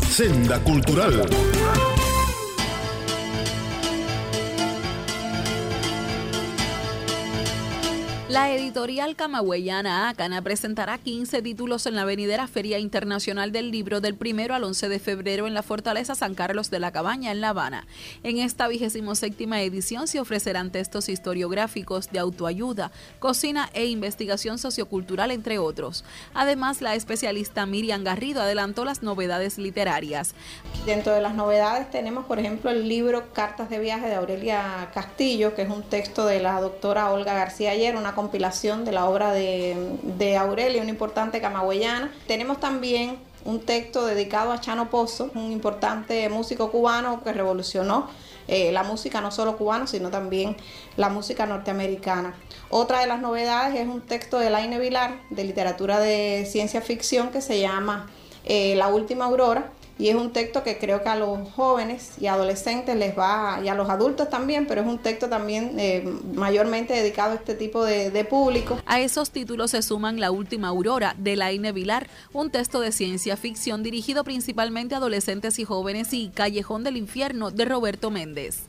Senda Cultural. La editorial camagüeyana Acana presentará 15 títulos en la venidera Feria Internacional del Libro del 1 al 11 de febrero en la Fortaleza San Carlos de la Cabaña, en La Habana. En esta 27ª edición se ofrecerán textos historiográficos de autoayuda, cocina e investigación sociocultural, entre otros. Además, la especialista Miriam Garrido adelantó las novedades literarias. Dentro de las novedades tenemos, por ejemplo, el libro Cartas de Viaje de Aurelia Castillo, que es un texto de la doctora Olga García Ayer, una compilación de la obra de Aurelia, una importante camagüeyana. Tenemos también un texto dedicado a Chano Pozo, un importante músico cubano que revolucionó la música no solo cubana, sino también la música norteamericana. Otra de las novedades es un texto de Laine Vilar, de literatura de ciencia ficción, que se llama La Última Aurora, y es un texto que creo que a los jóvenes y adolescentes les va, y a los adultos también, pero es un texto también mayormente dedicado a este tipo de público. A esos títulos se suman La Última Aurora, de Laine Vilar, un texto de ciencia ficción dirigido principalmente a adolescentes y jóvenes, y Callejón del Infierno, de Roberto Méndez.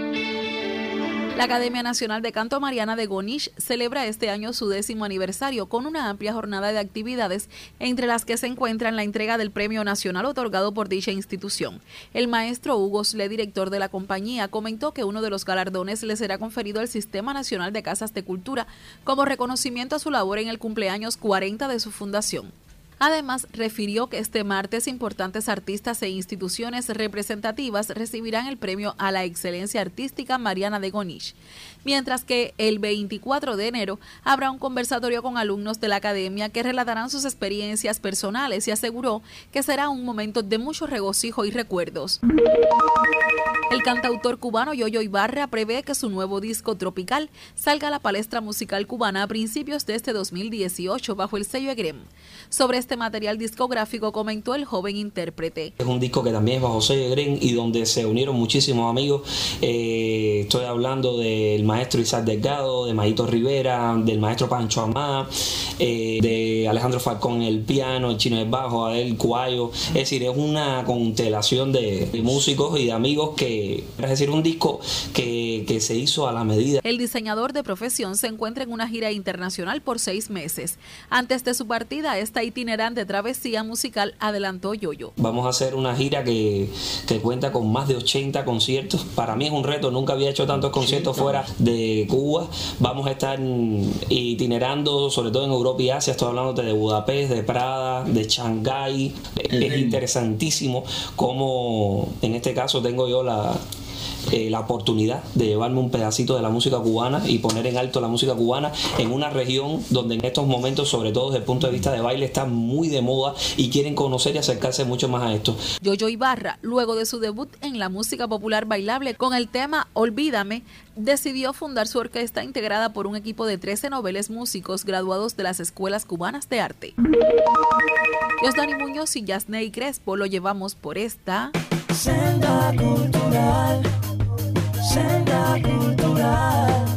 La Academia Nacional de Canto Mariana de Gonish celebra este año su 10º aniversario con una amplia jornada de actividades, entre las que se encuentran la entrega del Premio Nacional otorgado por dicha institución. El maestro Hugo Sle, director de la compañía, comentó que uno de los galardones le será conferido al Sistema Nacional de Casas de Cultura como reconocimiento a su labor en el cumpleaños 40 de su fundación. Además, refirió que este martes importantes artistas e instituciones representativas recibirán el premio a la excelencia artística Mariana de Gonish, mientras que el 24 de enero habrá un conversatorio con alumnos de la academia que relatarán sus experiencias personales, y aseguró que será un momento de mucho regocijo y recuerdos. El cantautor cubano Yoyo Ibarra prevé que su nuevo disco Tropical salga a la palestra musical cubana a principios de este 2018 bajo el sello EGREM. Sobre este material discográfico comentó el joven intérprete. Es un disco que también es bajo sello EGREM y donde se unieron muchísimos amigos. Estoy hablando del maestro Isaac Delgado, de Mayito Rivera, del maestro Pancho Amá, de Alejandro Falcón en el piano, el Chino del bajo, Adel Cuayo. Es decir, es una constelación de músicos y de amigos es decir, un disco que se hizo a la medida. El diseñador de profesión se encuentra en una gira internacional por 6 meses. Antes de su partida, esta itinerante travesía musical, adelantó Yoyo. Vamos a hacer una gira que cuenta con más de 80 conciertos. Para mí es un reto, nunca había hecho tantos conciertos fuera de Cuba. Vamos a estar itinerando, sobre todo en Europa y Asia. Estoy hablando de Budapest, de Praga, de Shanghái. Es interesantísimo cómo, en este caso, tengo yo la oportunidad de llevarme un pedacito de la música cubana y poner en alto la música cubana en una región donde en estos momentos, sobre todo desde el punto de vista de baile, está muy de moda y quieren conocer y acercarse mucho más a esto. Yoyo Ibarra, luego de su debut en la música popular bailable con el tema Olvídame, decidió fundar su orquesta integrada por un equipo de 13 noveles músicos graduados de las escuelas cubanas de arte. Yosdani Muñoz y Yasney Crespo lo llevamos por esta Senda Cultural, Senda Cultural.